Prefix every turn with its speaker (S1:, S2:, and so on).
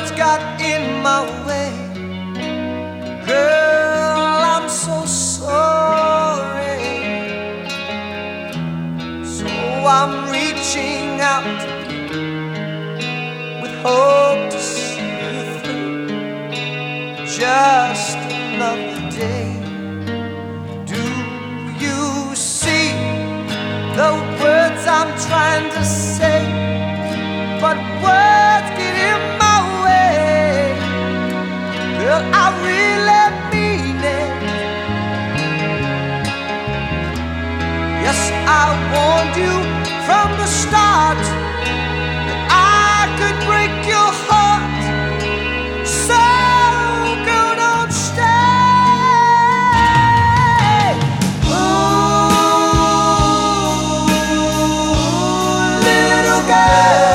S1: words got in my way. Girl, I'm so sorry. So I'm reaching out with hope to see you through just another day. Do you see the words I'm trying to say? But words get in my way. Girl, I really mean it. Yes, I warned you from the start that I could break your heart. So, girl, don't stay. Ooh, little girl.